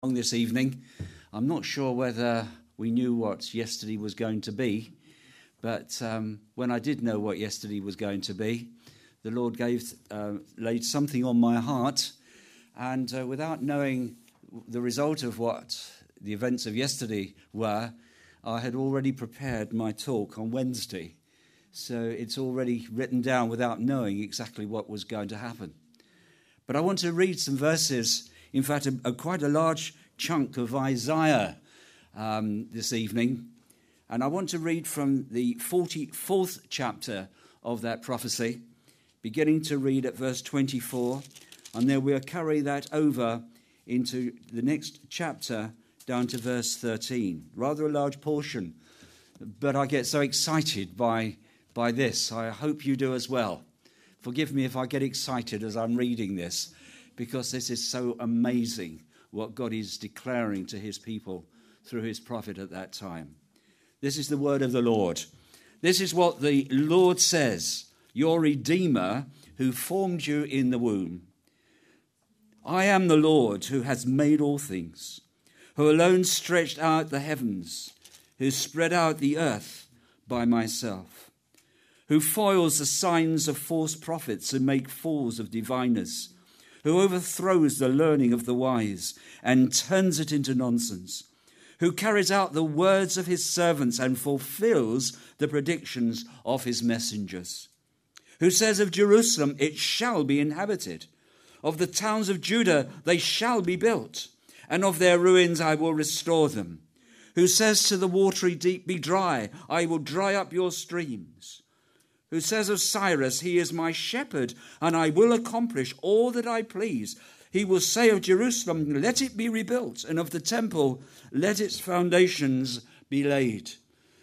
This evening. I'm not sure whether we knew what yesterday was going to be, but when I did know what yesterday was going to be, the Lord laid something on my heart, and without knowing the result of what the events of yesterday were, I had already prepared my talk on Wednesday. So it's already written down without knowing exactly what was going to happen. But I want to read some verses. In fact, quite a large chunk of Isaiah this evening. And I want to read from the 44th chapter of that prophecy, beginning to read at verse 24. And then we'll carry that over into the next chapter down to verse 13. Rather a large portion. But I get so excited by this. I hope you do as well. Forgive me if I get excited as I'm reading this, because this is so amazing what God is declaring to his people through his prophet at that time. This is the word of the Lord. This is what the Lord says, your Redeemer who formed you in the womb. I am the Lord who has made all things, who alone stretched out the heavens, who spread out the earth by myself, who foils the signs of false prophets and make fools of diviners, who overthrows the learning of the wise and turns it into nonsense, who carries out the words of his servants and fulfills the predictions of his messengers, who says of Jerusalem, it shall be inhabited, of the towns of Judah, they shall be built, and of their ruins I will restore them, who says to the watery deep, be dry, I will dry up your streams, who says of Cyrus, he is my shepherd, and I will accomplish all that I please. He will say of Jerusalem, let it be rebuilt, and of the temple, let its foundations be laid.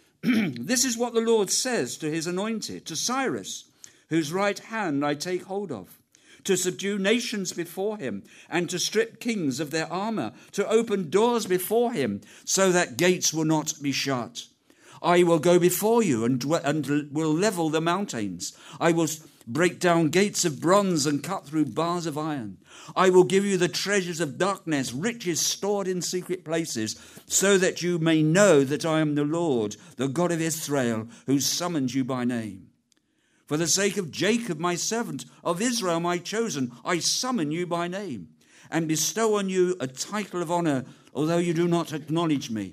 This is what the Lord says to his anointed, to Cyrus, whose right hand I take hold of, to subdue nations before him, and to strip kings of their armor, to open doors before him, so that gates will not be shut. I will go before you and will level the mountains. I will break down gates of bronze and cut through bars of iron. I will give you the treasures of darkness, riches stored in secret places, so that you may know that I am the Lord, the God of Israel, who summoned you by name. For the sake of Jacob, my servant, of Israel, my chosen, I summon you by name and bestow on you a title of honor, although you do not acknowledge me.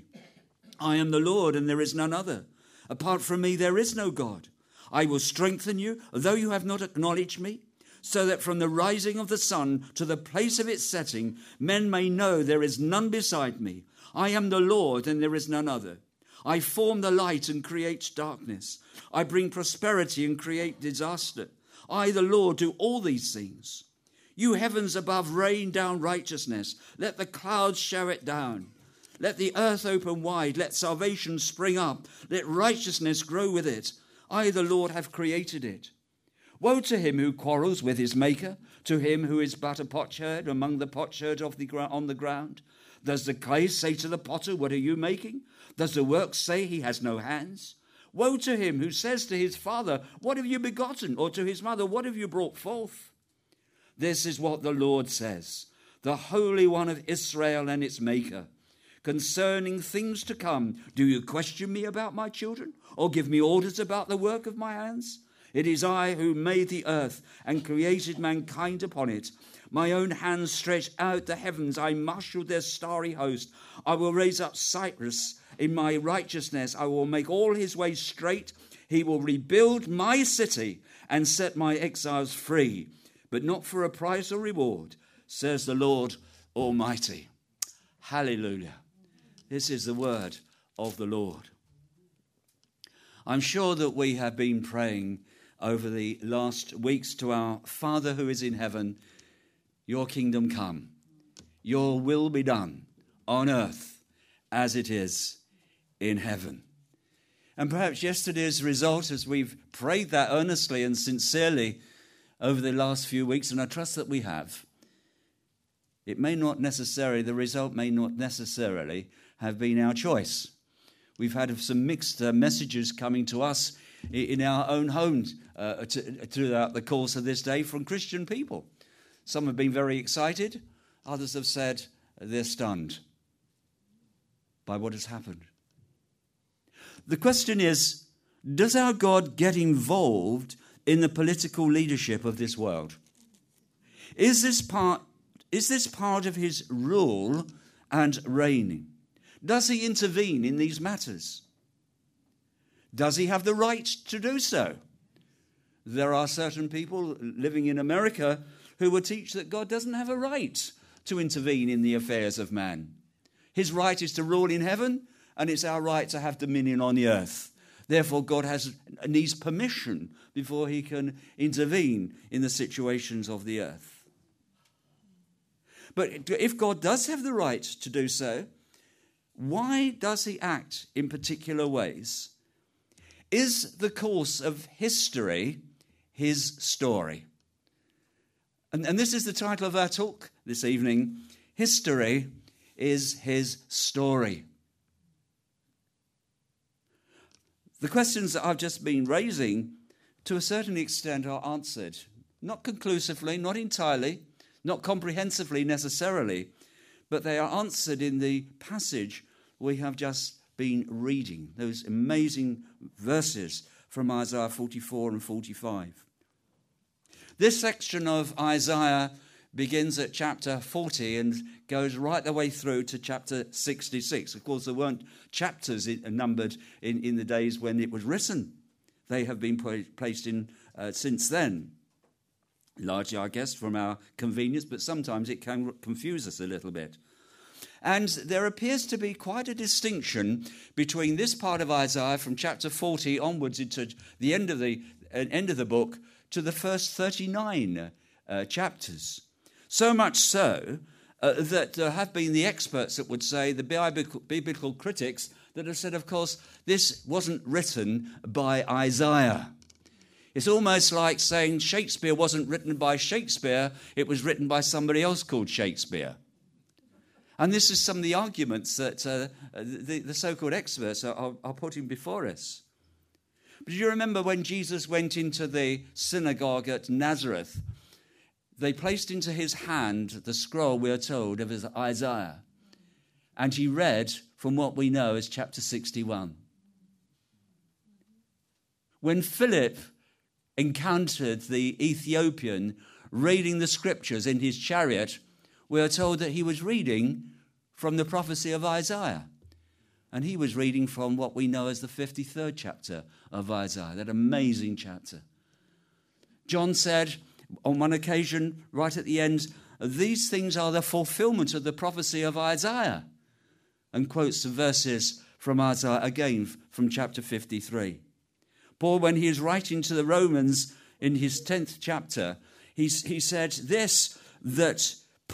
I am the Lord, and there is none other. Apart from me, there is no God. I will strengthen you, though you have not acknowledged me, so that from the rising of the sun to the place of its setting, men may know there is none beside me. I am the Lord, and there is none other. I form the light and create darkness. I bring prosperity and create disaster. I, the Lord, do all these things. You heavens above, rain down righteousness. Let the clouds shower it down. Let the earth open wide, let salvation spring up, let righteousness grow with it. I, the Lord, have created it. Woe to him who quarrels with his maker, to him who is but a potsherd among the potsherds on the ground. Does the clay say to the potter, what are you making? Does the work say he has no hands? Woe to him who says to his father, what have you begotten? Or to his mother, what have you brought forth? This is what the Lord says, the Holy One of Israel and its maker. Concerning things to come, do you question me about my children, or give me orders about the work of my hands? It is I who made the earth and created mankind upon it. My own hands stretched out the heavens. I marshaled their starry host. I will raise up Cyrus in my righteousness. I will make all his ways straight. He will rebuild my city and set my exiles free, but not for a price or reward, says the Lord Almighty. Hallelujah. This is the word of the Lord. I'm sure that we have been praying over the last weeks to our Father who is in heaven, your kingdom come, your will be done on earth as it is in heaven. And perhaps yesterday's result, as we've prayed that earnestly and sincerely over the last few weeks, and I trust that we have, the result may not necessarily have been our choice. We've had some mixed messages coming to us in our own homes throughout the course of this day from Christian people. Some have been very excited. Others have said, they're stunned by what has happened. The question is, does our God get involved in the political leadership of this world? Is this part of his rule and reigning? Does he intervene in these matters? Does he have the right to do so? There are certain people living in America who would teach that God doesn't have a right to intervene in the affairs of man. His right is to rule in heaven, and it's our right to have dominion on the earth. Therefore, God needs permission before he can intervene in the situations of the earth. But if God does have the right to do so, why does he act in particular ways? Is the course of history his story? And this is the title of our talk this evening. History is his story. The questions that I've just been raising, to a certain extent, are answered. Not conclusively, not entirely, not comprehensively necessarily, but they are answered in the passage we have just been reading, those amazing verses from Isaiah 44 and 45. This section of Isaiah begins at chapter 40 and goes right the way through to chapter 66. Of course, there weren't chapters numbered in the days when it was written. They have been placed in since then. Largely, I guess, from our convenience, but sometimes it can confuse us a little bit. And there appears to be quite a distinction between this part of Isaiah from chapter 40 onwards into the end of the book to the first 39 chapters. So much so that there have been the experts that would say, the biblical critics, that have said, of course, this wasn't written by Isaiah. It's almost like saying Shakespeare wasn't written by Shakespeare, it was written by somebody else called Shakespeare. And this is some of the arguments that the so-called experts are putting before us. But do you remember when Jesus went into the synagogue at Nazareth? They placed into his hand the scroll, we are told, of Isaiah. And he read from what we know as chapter 61. When Philip encountered the Ethiopian reading the scriptures in his chariot, we are told that he was reading from the prophecy of Isaiah. And he was reading from what we know as the 53rd chapter of Isaiah, that amazing chapter. John said on one occasion, right at the end, these things are the fulfillment of the prophecy of Isaiah, and quotes the verses from Isaiah again from chapter 53. Paul, when he is writing to the Romans in his 10th chapter, he said this, that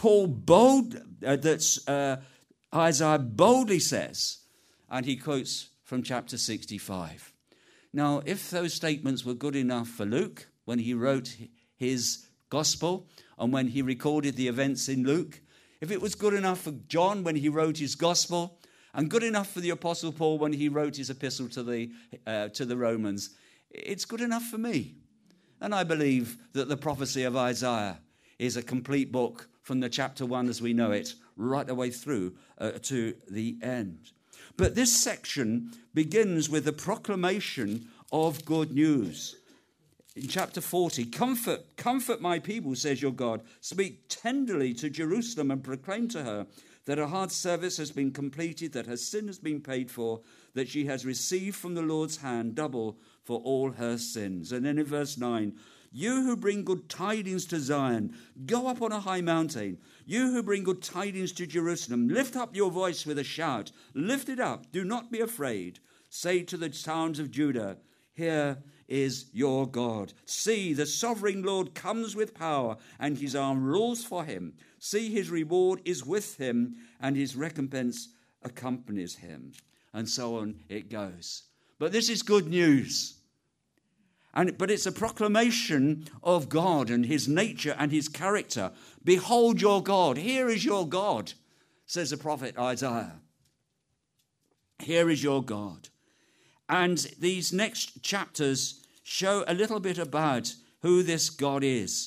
Isaiah boldly says, and he quotes from chapter 65. Now, if those statements were good enough for Luke when he wrote his gospel and when he recorded the events in Luke, if it was good enough for John when he wrote his gospel, and good enough for the Apostle Paul when he wrote his epistle to the Romans, it's good enough for me. And I believe that the prophecy of Isaiah is a complete book from the chapter 1 as we know it, right the way through to the end. But this section begins with the proclamation of good news. In chapter 40, comfort my people, says your God. Speak tenderly to Jerusalem and proclaim to her that her hard service has been completed, that her sin has been paid for, that she has received from the Lord's hand double for all her sins. And then in verse 9, you who bring good tidings to Zion, go up on a high mountain. You who bring good tidings to Jerusalem, lift up your voice with a shout. Lift it up, do not be afraid. Say to the towns of Judah, here is your God. See, the sovereign Lord comes with power, and his arm rules for him. See, his reward is with him, and his recompense accompanies him. And so on it goes. But this is good news. But it's a proclamation of God and his nature and his character. Behold your God. Here is your God, says the prophet Isaiah. Here is your God. And these next chapters show a little bit about who this God is.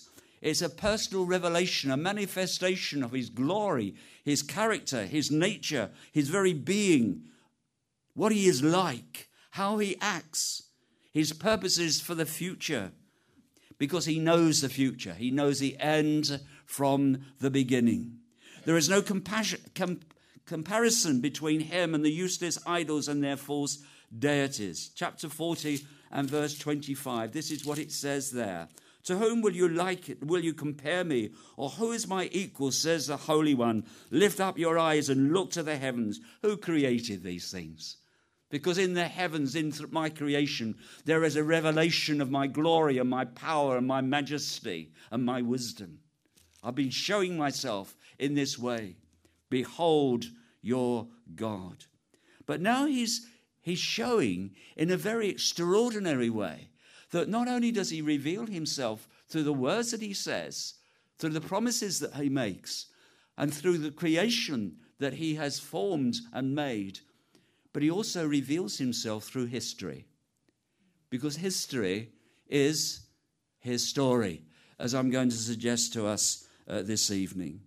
It's a personal revelation, a manifestation of his glory, his character, his nature, his very being, what he is like, how he acts, his purposes for the future, because he knows the future. He knows the end from the beginning. There is no comparison between him and the useless idols and their false deities. Chapter 40 and verse 25, this is what it says there. To whom will you like it? Will you compare me? Or who is my equal, says the Holy One? Lift up your eyes and look to the heavens. Who created these things? Because in the heavens, in my creation, there is a revelation of my glory and my power and my majesty and my wisdom. I've been showing myself in this way. Behold your God. But now he's showing in a very extraordinary way that not only does he reveal himself through the words that he says, through the promises that he makes, and through the creation that he has formed and made, but he also reveals himself through history. Because history is his story, as I'm going to suggest to us this evening.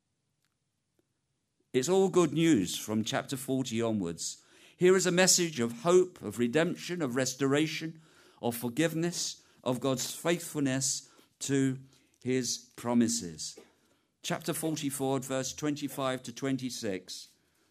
It's all good news from chapter 40 onwards. Here is a message of hope, of redemption, of restoration, of forgiveness, of God's faithfulness to his promises. Chapter 44, verse 25 to 26.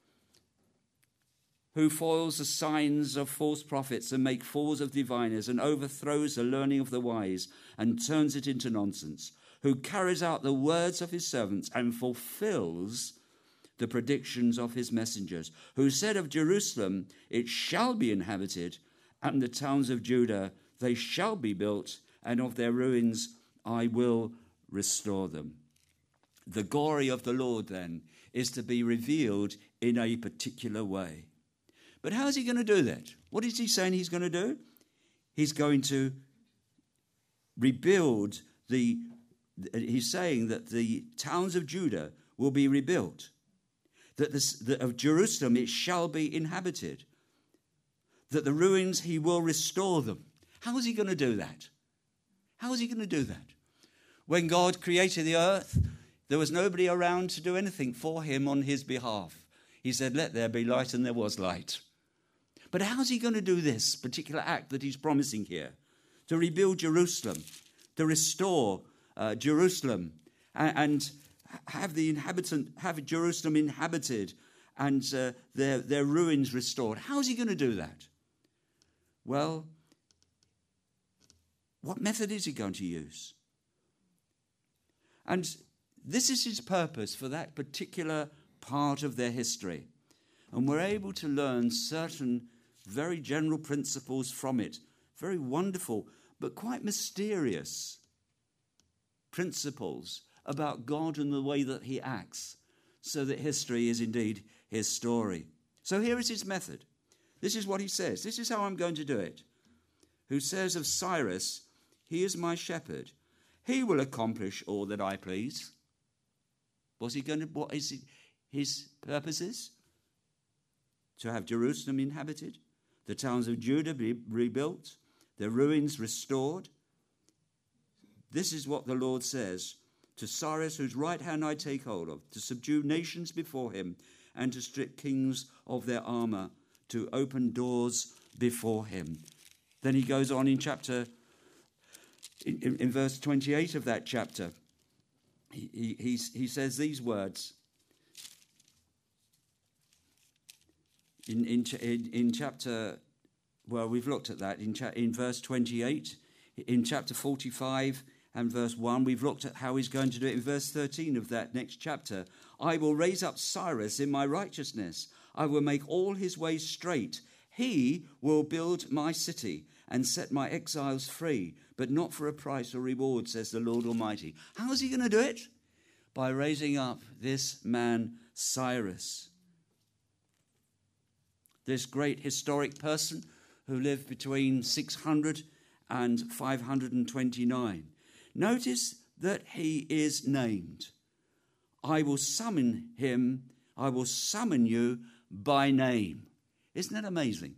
Who foils the signs of false prophets and make fools of diviners and overthrows the learning of the wise and turns it into nonsense. Who carries out the words of his servants and fulfills the predictions of his messengers. Who said of Jerusalem, it shall be inhabited, and the towns of Judah, they shall be built, and of their ruins I will restore them. The glory of the Lord, then, is to be revealed in a particular way. But how is he going to do that? What is he saying he's going to do? He's going to rebuild he's saying that the towns of Judah will be rebuilt, that of Jerusalem it shall be inhabited, that the ruins he will restore them. How is he going to do that? How is he going to do that? When God created the earth, there was nobody around to do anything for him on his behalf. He said, let there be light, and there was light. But how is he going to do this particular act that he's promising here? To rebuild Jerusalem, to restore Jerusalem, and have Jerusalem inhabited, and their ruins restored. How is he going to do that? Well, what method is he going to use? And this is his purpose for that particular part of their history. And we're able to learn certain very general principles from it. Very wonderful, but quite mysterious principles about God and the way that he acts, so that history is indeed his story. So here is his method. This is what he says. This is how I'm going to do it. Who says of Cyrus, he is my shepherd. He will accomplish all that I please. What is his purposes? To have Jerusalem inhabited, the towns of Judah be rebuilt, their ruins restored. This is what the Lord says to Cyrus, whose right hand I take hold of, to subdue nations before him, and to strip kings of their armor, to open doors before him. Then he goes on in verse 28 of that chapter. He says these words. In chapter, well, we've looked at that in verse 28. In chapter 45 and verse 1, we've looked at how he's going to do it in verse 13 of that next chapter. I will raise up Cyrus in my righteousness. I will make all his ways straight. He will build my city and set my exiles free, but not for a price or reward, says the Lord Almighty. How is he going to do it? By raising up this man, Cyrus. This great historic person who lived between 600 and 529. Notice that he is named. I will summon him, I will summon you by name. Isn't that amazing?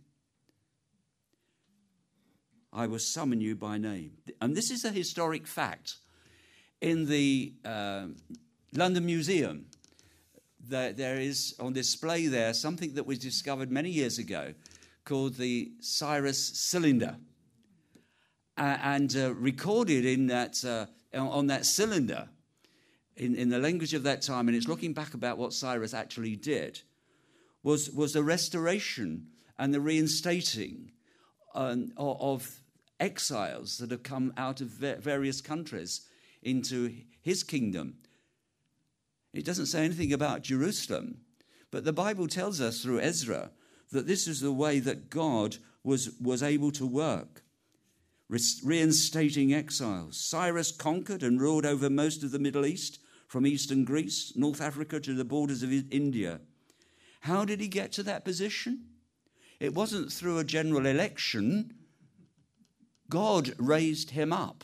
I will summon you by name. And this is a historic fact. In the London Museum, there is on display there something that was discovered many years ago called the Cyrus cylinder. And recorded in that on that cylinder in the language of that time, and it's looking back about what Cyrus actually did, was the restoration and the reinstating of exiles that have come out of various countries into his kingdom. It doesn't say anything about Jerusalem, but the Bible tells us through Ezra that this is the way that God was able to work, reinstating exiles. Cyrus conquered and ruled over most of the Middle East, from eastern Greece, North Africa to the borders of India. How did he get to that position? It wasn't through a general election. God raised him up.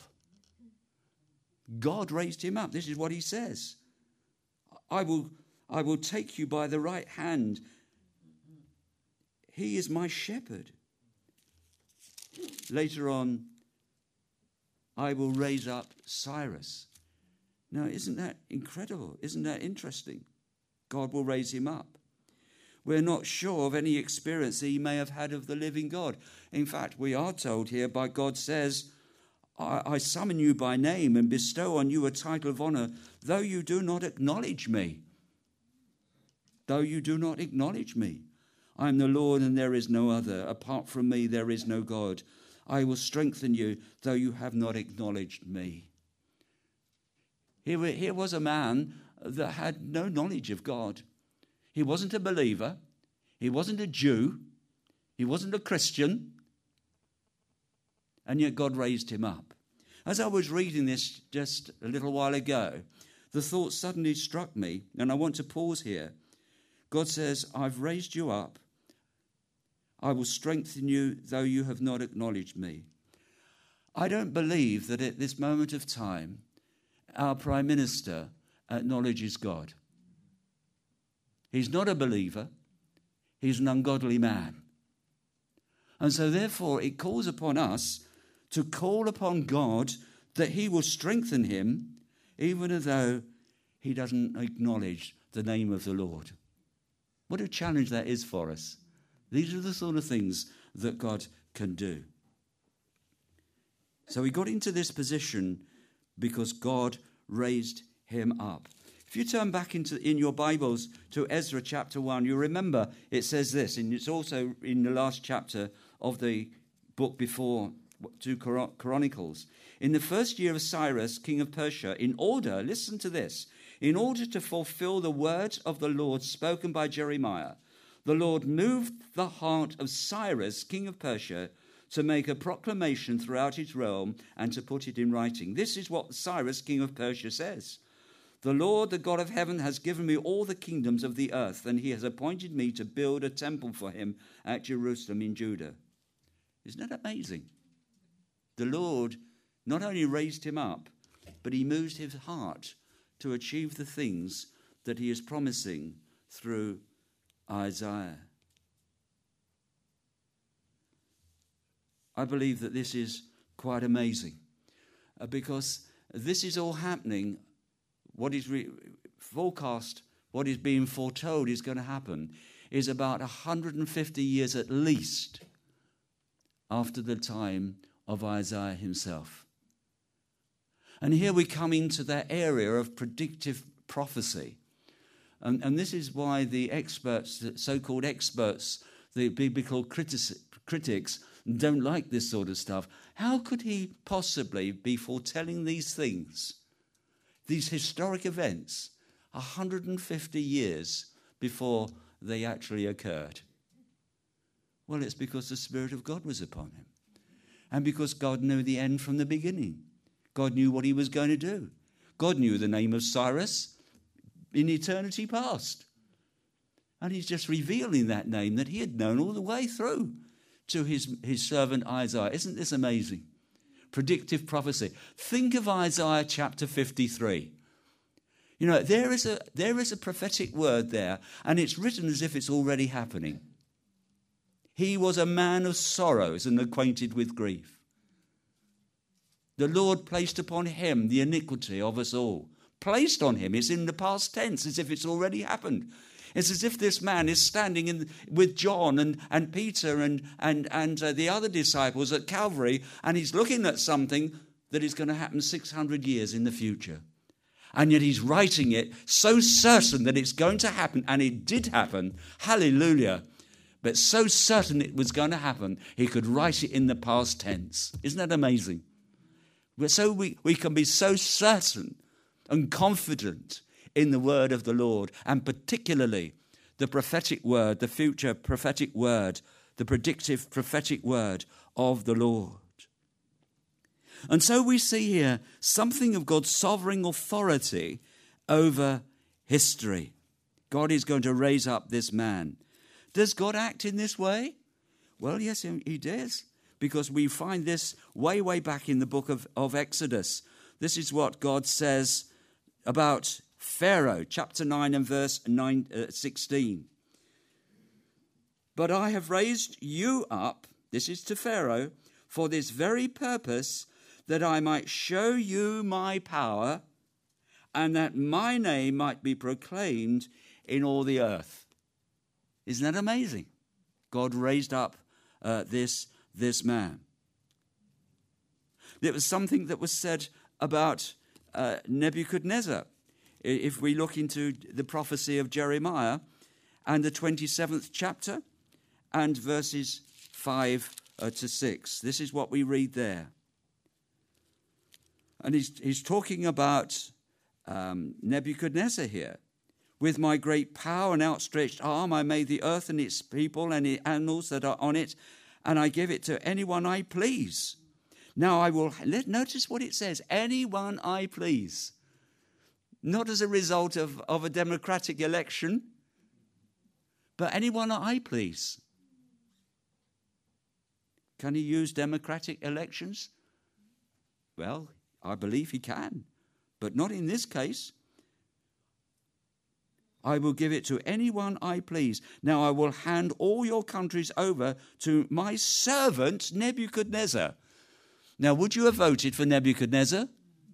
God raised him up. This is what he says. I will take you by the right hand. He is my shepherd. Later on, I will raise up Cyrus. Now, isn't that incredible? Isn't that interesting? God will raise him up. We're not sure of any experience that he may have had of the living God. In fact, we are told here by God says, I summon you by name and bestow on you a title of honor, though you do not acknowledge me. Though you do not acknowledge me. I am the Lord and there is no other. Apart from me, there is no God. I will strengthen you, though you have not acknowledged me. Here was a man that had no knowledge of God. He wasn't a believer. He wasn't a Jew. He wasn't a Christian. And yet God raised him up. As I was reading this just a little while ago, the thought suddenly struck me, and I want to pause here. God says, I've raised you up. I will strengthen you, though you have not acknowledged me. I don't believe that at this moment of time, our Prime Minister acknowledges God. He's not a believer. He's an ungodly man. And so therefore it calls upon us to call upon God that he will strengthen him, even though he doesn't acknowledge the name of the Lord. What a challenge that is for us. These are the sort of things that God can do. So he got into this position because God raised him up. If you turn back in your Bibles to Ezra chapter 1, you remember it says this, and it's also in the last chapter of the book before 2 Chronicles. In the first year of Cyrus, king of Persia, listen to this, in order to fulfill the words of the Lord spoken by Jeremiah, the Lord moved the heart of Cyrus, king of Persia, to make a proclamation throughout his realm and to put it in writing. This is what Cyrus, king of Persia, says. The Lord, the God of heaven, has given me all the kingdoms of the earth, and he has appointed me to build a temple for him at Jerusalem in Judah. Isn't that amazing? The Lord not only raised him up, but he moved his heart to achieve the things that he is promising through Isaiah. I believe that this is quite amazing because this is all happening. What is forecast, what is being foretold is going to happen is about 150 years at least after the time of Isaiah himself. And here we come into that area of predictive prophecy. And this is why the experts, the so-called experts, the biblical critics, don't like this sort of stuff. How could he possibly be foretelling these things, these historic events, 150 years before they actually occurred? Well, it's because the Spirit of God was upon him. And because God knew the end from the beginning. God knew what he was going to do. God knew the name of Cyrus in eternity past. And he's just revealing that name that he had known all the way through to his servant Isaiah. Isn't this amazing? Predictive prophecy. Think of Isaiah chapter 53. You know, there is a prophetic word there, and it's written as if it's already happening. He was a man of sorrows and acquainted with grief. The Lord placed upon him the iniquity of us all. Placed on him is in the past tense, as if it's already happened. It's as if this man is standing with John and Peter and the other disciples at Calvary, and he's looking at something that is going to happen 600 years in the future. And yet he's writing it so certain that it's going to happen, and it did happen. Hallelujah. But so certain it was going to happen, he could write it in the past tense. Isn't that amazing? So we can be so certain and confident in the word of the Lord, and particularly the prophetic word, the future prophetic word, the predictive prophetic word of the Lord. And so we see here something of God's sovereign authority over history. God is going to raise up this man. Does God act in this way? Well, yes, he does, because we find this way back in the book of Exodus. This is what God says about Pharaoh, chapter 9 and verse 16. But I have raised you up, this is to Pharaoh, for this very purpose, that I might show you my power, and that my name might be proclaimed in all the earth. Isn't that amazing? God raised up this man. There was something that was said about Nebuchadnezzar. If we look into the prophecy of Jeremiah and the 27th chapter and verses 5 to 6, this is what we read there. And he's talking about Nebuchadnezzar here. With my great power and outstretched arm, I made the earth and its people and the animals that are on it, and I give it to anyone I please. Now I will, notice what it says, anyone I please. Not as a result of a democratic election, but anyone I please. Can he use democratic elections? Well, I believe he can, but not in this case. I will give it to anyone I please. Now I will hand all your countries over to my servant Nebuchadnezzar. Now, would you have voted for Nebuchadnezzar?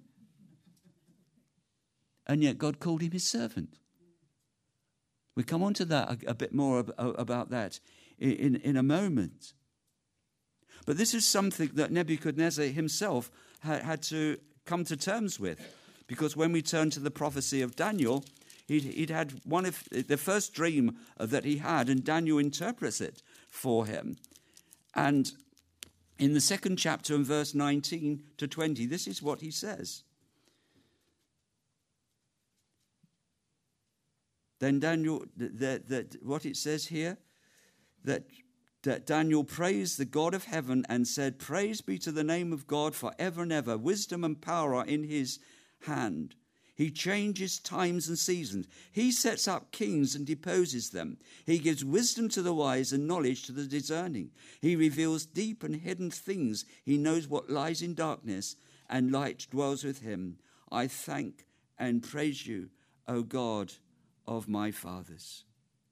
And yet God called him his servant. We come on to that a bit more about that in a moment. But this is something that Nebuchadnezzar himself had to come to terms with. Because when we turn to the prophecy of Daniel, he'd had one of the first dream that he had, and Daniel interprets it for him. And in the second chapter, in verse 19 to 20, this is what he says. Then Daniel, what it says here, that Daniel praised the God of heaven and said, "Praise be to the name of God forever and ever. Wisdom and power are in his hand. He changes times and seasons. He sets up kings and deposes them. He gives wisdom to the wise and knowledge to the discerning. He reveals deep and hidden things. He knows what lies in darkness, and light dwells with him. I thank and praise you, O God of my fathers."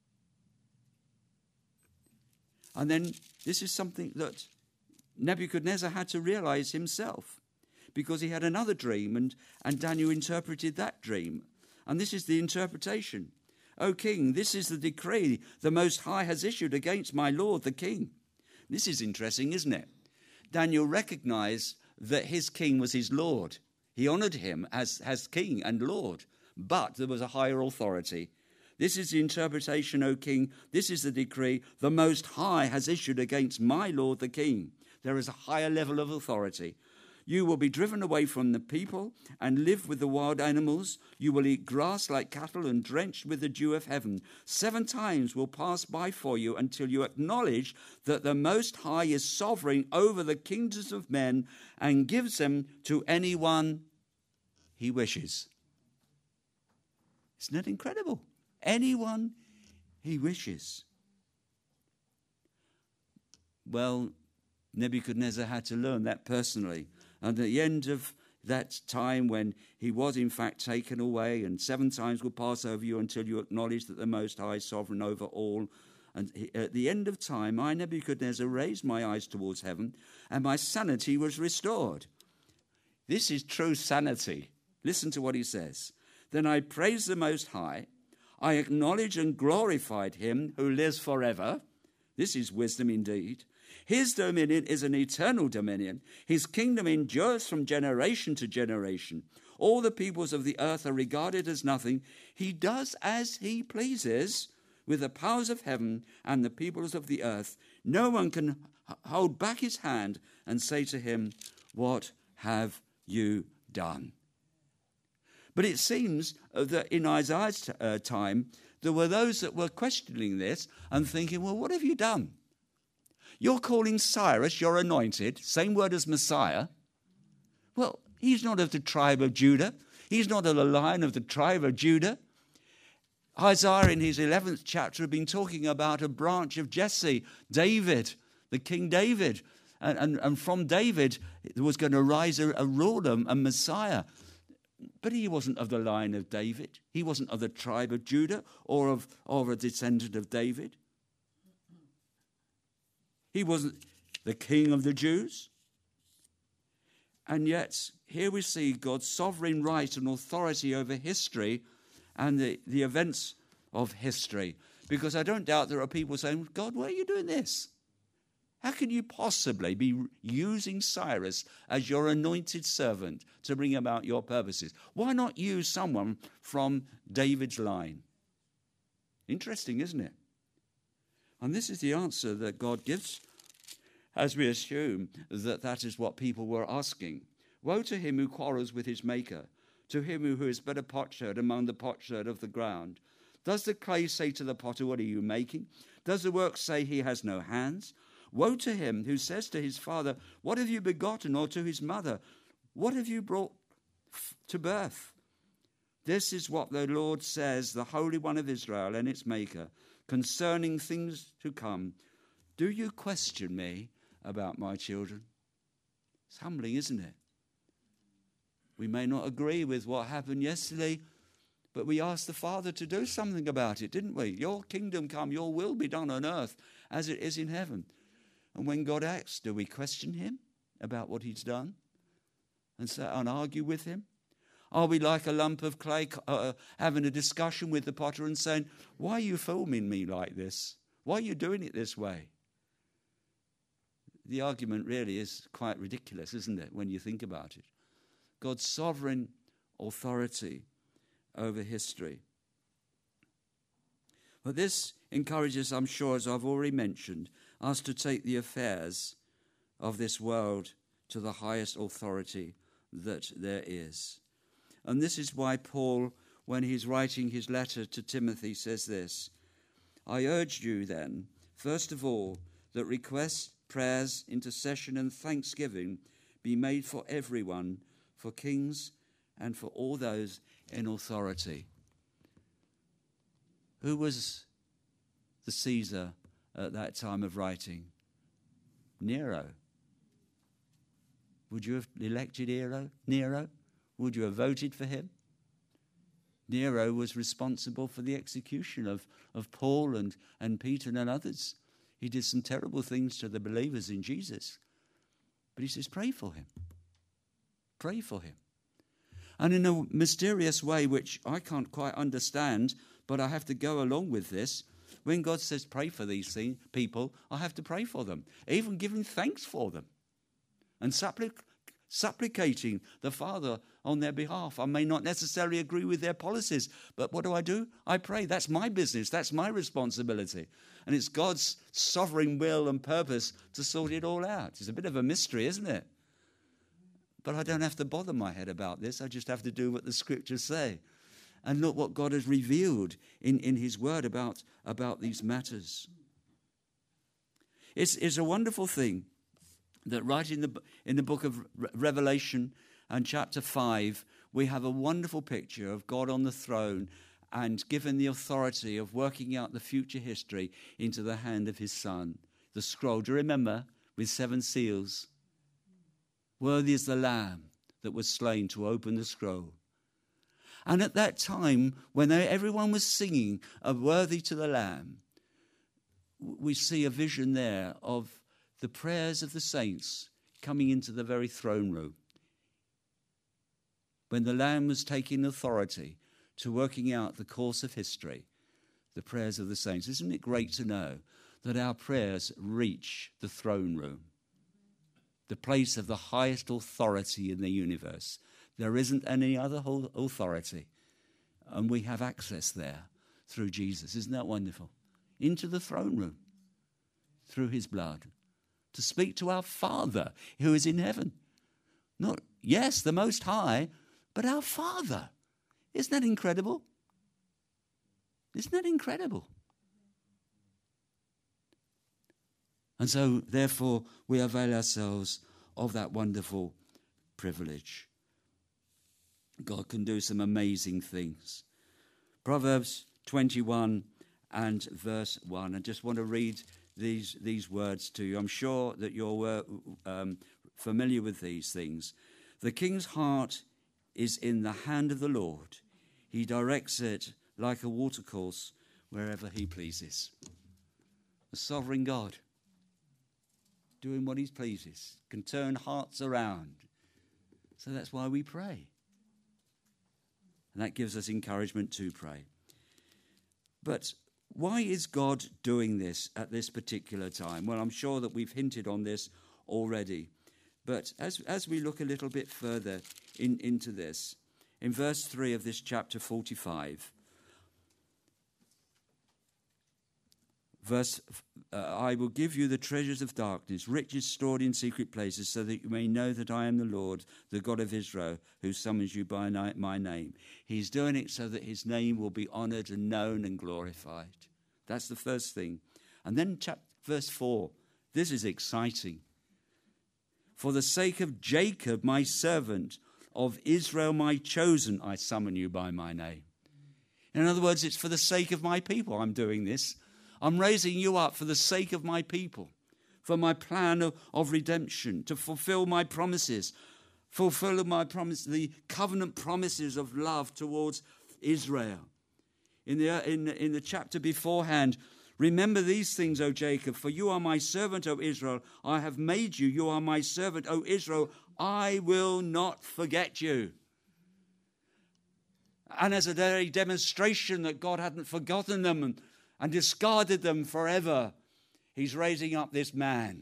And then this is something that Nebuchadnezzar had to realize himself, because he had another dream, and Daniel interpreted that dream. And this is the interpretation. "O king, this is the decree the Most High has issued against my lord the king." This is interesting, isn't it? Daniel recognized that his king was his lord. He honored him as king and lord, but there was a higher authority. "This is the interpretation, O king. This is the decree the Most High has issued against my lord the king." There is a higher level of authority. "You will be driven away from the people and live with the wild animals. You will eat grass like cattle and drenched with the dew of heaven. 7 times will pass by for you until you acknowledge that the Most High is sovereign over the kingdoms of men and gives them to anyone he wishes." Isn't that incredible? Anyone he wishes. Well, Nebuchadnezzar had to learn that personally. And at the end of that time, when he was in fact taken away, and 7 times will pass over you until you acknowledge that the Most High is sovereign over all. And at the end of time, I, Nebuchadnezzar, raised my eyes towards heaven, and my sanity was restored. This is true sanity. Listen to what he says. Then I praised the Most High. I acknowledged and glorified him who lives forever. This is wisdom indeed. His dominion is an eternal dominion. His kingdom endures from generation to generation. All the peoples of the earth are regarded as nothing. He does as he pleases with the powers of heaven and the peoples of the earth. No one can hold back his hand and say to him, "What have you done?" But it seems that in Isaiah's time, there were those that were questioning this and thinking, well, what have you done? You're calling Cyrus your anointed, same word as Messiah. Well, he's not of the tribe of Judah. He's not of the line of the tribe of Judah. Isaiah in his 11th chapter had been talking about a branch of Jesse, David, the King David. And from David, there was going to rise a ruler, a Messiah. But he wasn't of the line of David. He wasn't of the tribe of Judah or a descendant of David. He wasn't the king of the Jews. And yet, here we see God's sovereign right and authority over history and the events of history. Because I don't doubt there are people saying, God, why are you doing this? How can you possibly be using Cyrus as your anointed servant to bring about your purposes? Why not use someone from David's line? Interesting, isn't it? And this is the answer that God gives, as we assume that is what people were asking. Woe to him who quarrels with his maker, to him who is but a potsherd among the potsherd of the ground. Does the clay say to the potter, what are you making? Does the work say he has no hands? Woe to him who says to his father, what have you begotten? Or to his mother, what have you brought to birth? This is what the Lord says, the Holy One of Israel and its Maker, concerning things to come. Do you question me about my children? It's humbling, isn't it? We may not agree with what happened yesterday, but we asked the Father to do something about it, didn't we? Your kingdom come, your will be done on earth as it is in heaven. And when God acts, do we question him about what he's done and argue with him? Are we like a lump of clay having a discussion with the potter and saying, why are you filming me like this? Why are you doing it this way? The argument really is quite ridiculous, isn't it, when you think about it? God's sovereign authority over history. But this encourages, I'm sure, as I've already mentioned, us to take the affairs of this world to the highest authority that there is. And this is why Paul, when he's writing his letter to Timothy, says this: I urge you then, first of all, that requests, prayers, intercession and thanksgiving be made for everyone, for kings and for all those in authority. Who was the Caesar at that time of writing? Nero. Would you have elected Nero? Would you have voted for him? Nero was responsible for the execution of Paul and Peter and others. He did some terrible things to the believers in Jesus. But he says, pray for him. Pray for him. And in a mysterious way, which I can't quite understand, but I have to go along with this, when God says pray for these people, I have to pray for them, even giving thanks for them and supplicating the Father on their behalf. I may not necessarily agree with their policies, but what do? I pray. That's my business. That's my responsibility. And it's God's sovereign will and purpose to sort it all out. It's a bit of a mystery, isn't it? But I don't have to bother my head about this. I just have to do what the scriptures say. And look what God has revealed in his word about these matters. It's a wonderful thing that right in the book of Revelation and chapter 5, we have a wonderful picture of God on the throne and given the authority of working out the future history into the hand of his Son. The scroll, do you remember, with 7 seals? Worthy is the Lamb that was slain to open the scroll. And at that time, when everyone was singing Worthy to the Lamb, we see a vision there of the prayers of the saints coming into the very throne room. when the Lamb was taking authority to working out the course of history, the prayers of the saints. Isn't it great to know that our prayers reach the throne room, the place of the highest authority in the universe? There isn't any other authority, and we have access there through Jesus. Isn't that wonderful? Into the throne room through his blood, to speak to our Father who is in heaven. Not, yes, the Most High, but our Father. Isn't that incredible? Isn't that incredible? And so, therefore, we avail ourselves of that wonderful privilege. God can do some amazing things. Proverbs 21 and verse 1. I just want to read these words to you. I'm sure that you're familiar with these things. The king's heart is in the hand of the Lord. He directs it like a watercourse wherever he pleases. The sovereign God, doing what he pleases, can turn hearts around. So that's why we pray. And that gives us encouragement to pray. But why is God doing this at this particular time? Well, I'm sure that we've hinted on this already. But as we look a little bit further into this, in verse 3 of this chapter 45, I will give you the treasures of darkness, riches stored in secret places, so that you may know that I am the Lord, the God of Israel, who summons you by my name. He's doing it so that his name will be honoured and known and glorified. That's the first thing. And then verse 4, this is exciting. For the sake of Jacob, my servant, of Israel, my chosen, I summon you by my name. In other words, it's for the sake of my people I'm doing this. I'm raising you up for the sake of my people, for my plan of redemption, to fulfill my promises, the covenant promises of love towards Israel. In the chapter beforehand, remember these things, O Jacob, for you are my servant, O Israel. I have made you. You are my servant, O Israel. I will not forget you. And as a very demonstration that God hadn't forgotten them and discarded them forever, he's raising up this man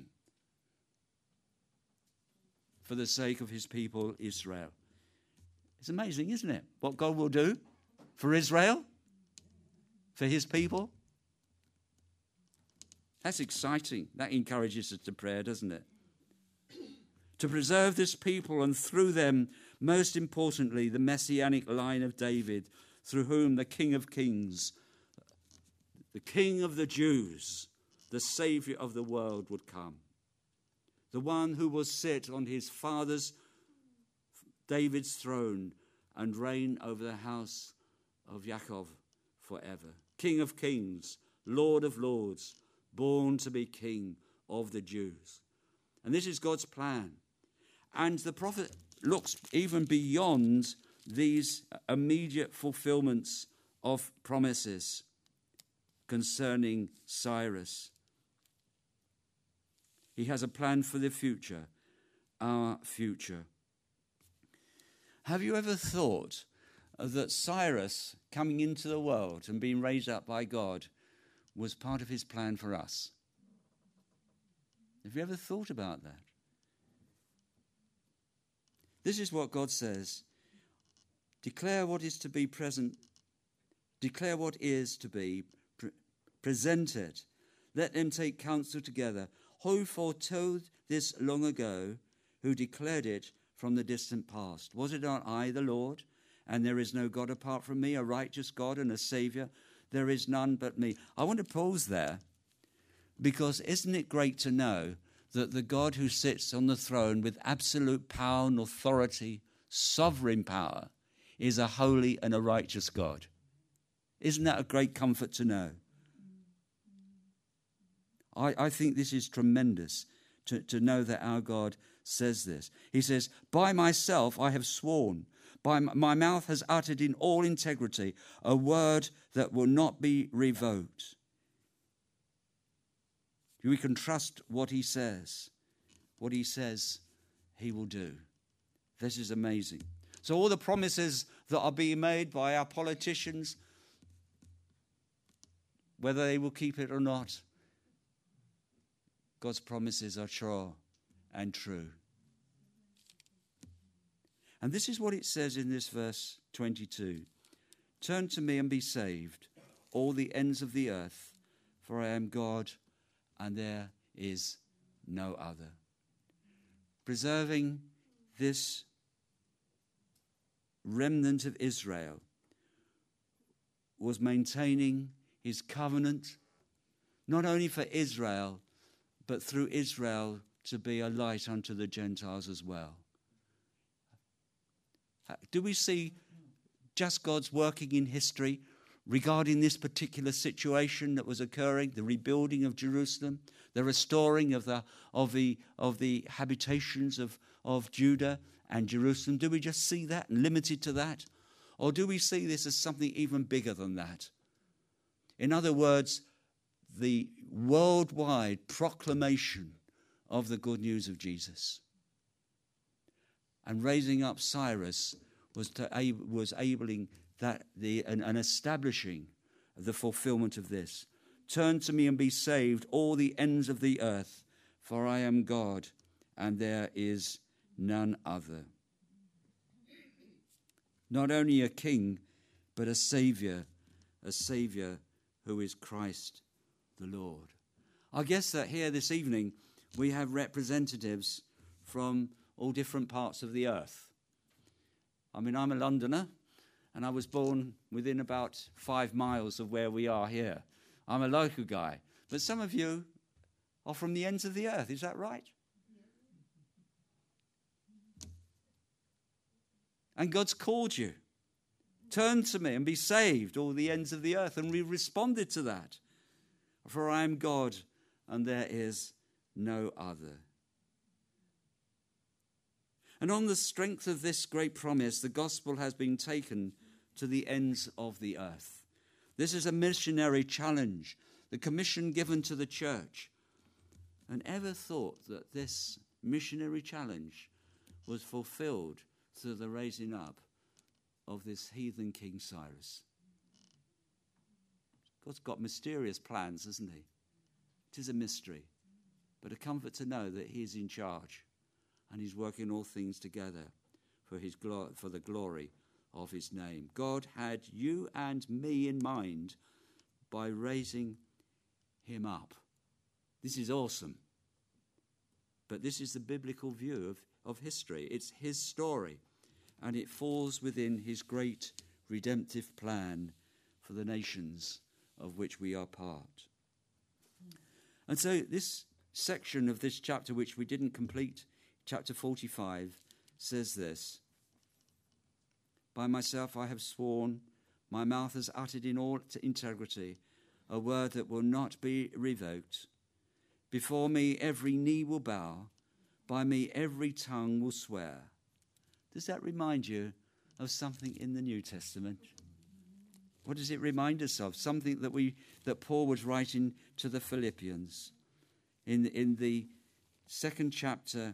for the sake of his people, Israel. It's amazing, isn't it? What God will do for Israel, for his people. That's exciting. That encourages us to prayer, doesn't it? To preserve this people and through them, most importantly, the messianic line of David, through whom the King of Kings, the King of the Jews, the Saviour of the world would come. The one who will sit on his father's, David's throne and reign over the house of Yaakov forever. King of Kings, Lord of Lords, born to be King of the Jews. And this is God's plan. And the prophet looks even beyond these immediate fulfillments of promises concerning Cyrus. He has a plan for the future, our future. Have you ever thought that Cyrus coming into the world and being raised up by God was part of his plan for us? Have you ever thought about that? This is what God says. Declare what is to be present. Declare what is to be. Present it. Let them take counsel together. Who foretold this long ago? Who declared it from the distant past? Was it not I, the Lord? And there is no God apart from me, a righteous God and a Saviour. There is none but me. I want to pause there, because isn't it great to know that the God who sits on the throne with absolute power and authority, sovereign power, is a holy and a righteous God? Isn't that a great comfort to know? I think this is tremendous to know that our God says this. He says, by myself I have sworn, by my mouth has uttered in all integrity a word that will not be revoked. We can trust what he says. What he says, he will do. This is amazing. So all the promises that are being made by our politicians, whether they will keep it or not, God's promises are sure and true. And this is what it says in this verse 22. Turn to me and be saved, all the ends of the earth, for I am God and there is no other. Preserving this remnant of Israel was maintaining his covenant, not only for Israel, but through Israel to be a light unto the Gentiles as well. Do we see just God's working in history regarding this particular situation that was occurring, the rebuilding of Jerusalem, the restoring of the habitations of Judah and Jerusalem? Do we just see that and limited to that? Or do we see this as something even bigger than that? In other words, the worldwide proclamation of the good news of Jesus. And raising up Cyrus was enabling that and establishing the fulfillment of this. Turn to me and be saved, all the ends of the earth, for I am God, and there is none other. Not only a king, but a saviour who is Christ the Lord. I guess that here this evening we have representatives from all different parts of the earth. I mean, I'm a Londoner, and I was born within about 5 miles of where we are here. I'm a local guy. But some of you are from the ends of the earth. Is that right? And God's called you. Turn to me and be saved, all the ends of the earth. And we responded to that. For I am God, and there is no other. And on the strength of this great promise, the gospel has been taken to the ends of the earth. This is a missionary challenge, the commission given to the church. And ever thought that this missionary challenge was fulfilled through the raising up of this heathen King Cyrus? God's got mysterious plans, hasn't he? It is a mystery, but a comfort to know that he is in charge and he's working all things together for the glory of his name. God had you and me in mind by raising him up. This is awesome. But this is the biblical view of history. It's his story, and it falls within his great redemptive plan for the nations of which we are part. And so this section of this chapter, which we didn't complete, chapter 45, says this: By myself I have sworn, my mouth has uttered in all integrity a word that will not be revoked. Before me every knee will bow, by me every tongue will swear. Does that remind you of something in the New Testament? What does it remind us of? Something that Paul was writing to the Philippians in the 2nd chapter.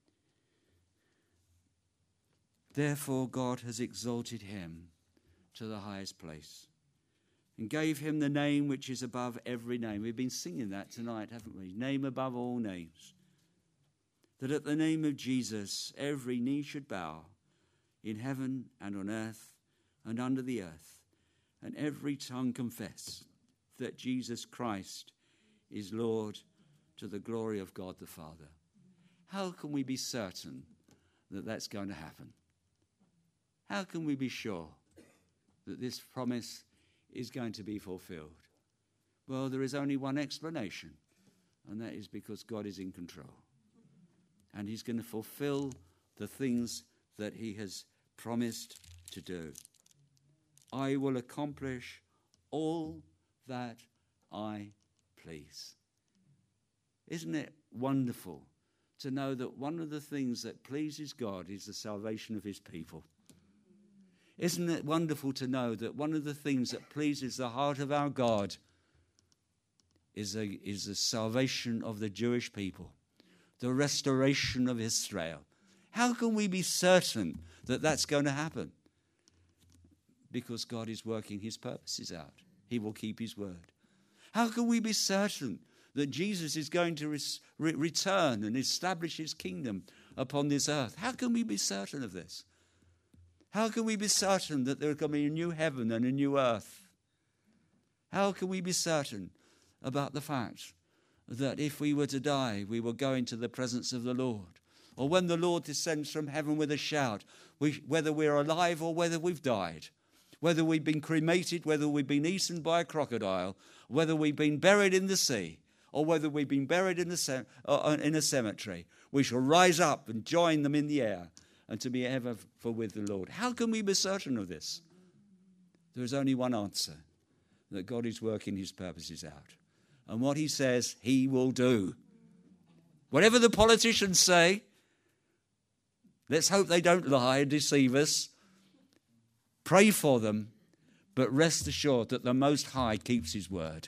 Therefore God has exalted him to the highest place and gave him the name which is above every name. We've been singing that tonight, haven't we? Name above all names. That at the name of Jesus every knee should bow in heaven and on earth and under the earth, and every tongue confess that Jesus Christ is Lord, to the glory of God the Father. How can we be certain that that's going to happen? How can we be sure that this promise is going to be fulfilled? Well, there is only one explanation, and that is because God is in control. And he's going to fulfill the things that he has promised to do. I will accomplish all that I please. Isn't it wonderful to know that one of the things that pleases God is the salvation of his people? Isn't it wonderful to know that one of the things that pleases the heart of our God is the salvation of the Jewish people, the restoration of Israel? How can we be certain that that's going to happen? Because God is working his purposes out. He will keep his word. How can we be certain that Jesus is going to return and establish his kingdom upon this earth? How can we be certain of this? How can we be certain that there's going to be a new heaven and a new earth? How can we be certain about the fact that if we were to die, we will go into the presence of the Lord? Or when the Lord descends from heaven with a shout, whether we're alive or whether we've died, whether we've been cremated, whether we've been eaten by a crocodile, whether we've been buried in the sea, or whether we've been buried in a cemetery, we shall rise up and join them in the air and to be ever for with the Lord. How can we be certain of this? There is only one answer, that God is working his purposes out. And what he says, he will do. Whatever the politicians say, let's hope they don't lie and deceive us. Pray for them, but rest assured that the Most High keeps his word.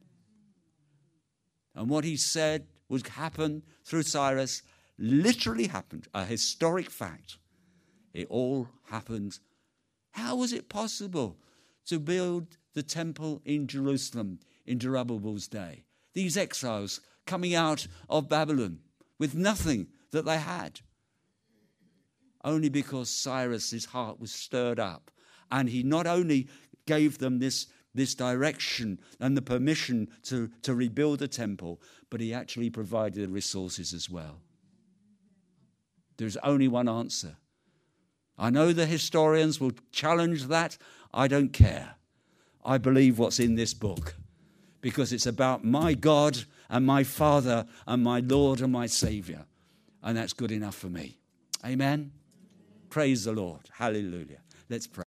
And what he said would happen through Cyrus literally happened, a historic fact. It all happened. How was it possible to build the temple in Jerusalem in Zerubbabel's day? These exiles coming out of Babylon with nothing that they had. Only because Cyrus's heart was stirred up. And he not only gave them this direction and the permission to rebuild the temple, but he actually provided the resources as well. There's only one answer. I know the historians will challenge that. I don't care. I believe what's in this book, because it's about my God and my Father and my Lord and my Saviour. And that's good enough for me. Amen. Praise the Lord. Hallelujah. Let's pray.